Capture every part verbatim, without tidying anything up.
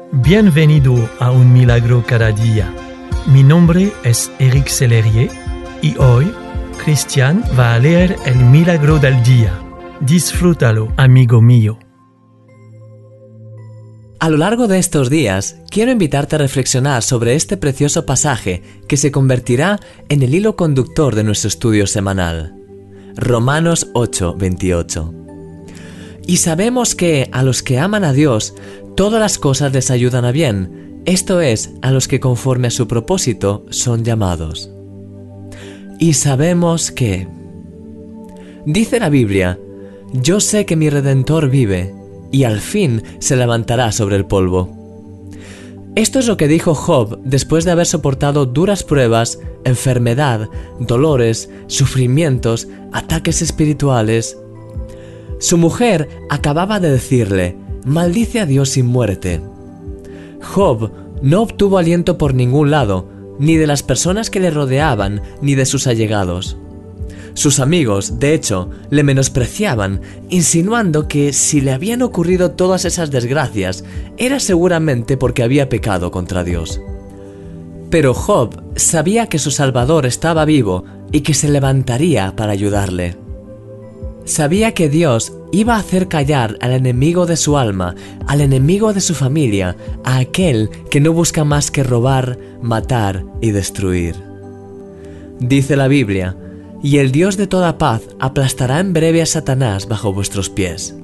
Bienvenido a Un Milagro Cada Día. Mi nombre es Eric Sellerier y hoy Cristian va a leer el Milagro del Día. Disfrútalo, amigo mío. A lo largo de estos días, quiero invitarte a reflexionar sobre este precioso pasaje que se convertirá en el hilo conductor de nuestro estudio semanal. Romanos ocho, veintiocho. Y sabemos que a los que aman a Dios, todas las cosas les ayudan a bien, esto es, a los que conforme a su propósito son llamados. Y sabemos que... Dice la Biblia, yo sé que mi Redentor vive, y al fin se levantará sobre el polvo. Esto es lo que dijo Job después de haber soportado duras pruebas, enfermedad, dolores, sufrimientos, ataques espirituales. Su mujer acababa de decirle, maldice a Dios sin muerte. Job no obtuvo aliento por ningún lado, ni de las personas que le rodeaban, ni de sus allegados. Sus amigos, de hecho, le menospreciaban, insinuando que si le habían ocurrido todas esas desgracias, era seguramente porque había pecado contra Dios. Pero Job sabía que su Salvador estaba vivo y que se levantaría para ayudarle. Sabía que Dios iba a hacer callar al enemigo de su alma, al enemigo de su familia, a aquel que no busca más que robar, matar y destruir. Dice la Biblia, y el Dios de toda paz aplastará en breve a Satanás bajo vuestros pies.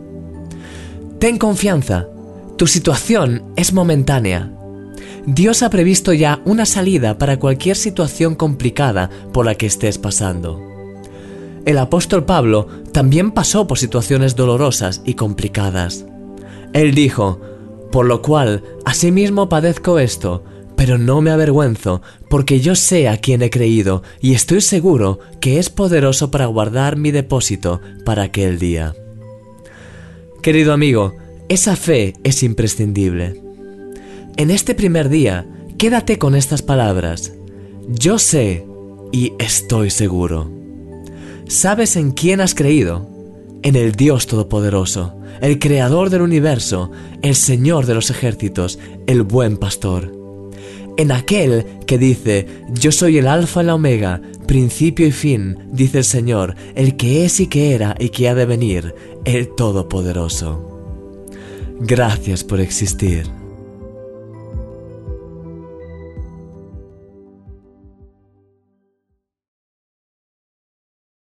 Ten confianza, tu situación es momentánea. Dios ha previsto ya una salida para cualquier situación complicada por la que estés pasando. El apóstol Pablo también pasó por situaciones dolorosas y complicadas. Él dijo, por lo cual, asimismo padezco esto, pero no me avergüenzo, porque yo sé a quién he creído y estoy seguro que es poderoso para guardar mi depósito para aquel día. Querido amigo, esa fe es imprescindible. En este primer día, quédate con estas palabras. Yo sé y estoy seguro. ¿Sabes en quién has creído? En el Dios Todopoderoso, el Creador del universo, el Señor de los ejércitos, el buen pastor. En aquel que dice, yo soy el Alfa y la Omega, principio y fin, dice el Señor, el que es y que era y que ha de venir, el Todopoderoso. Gracias por existir.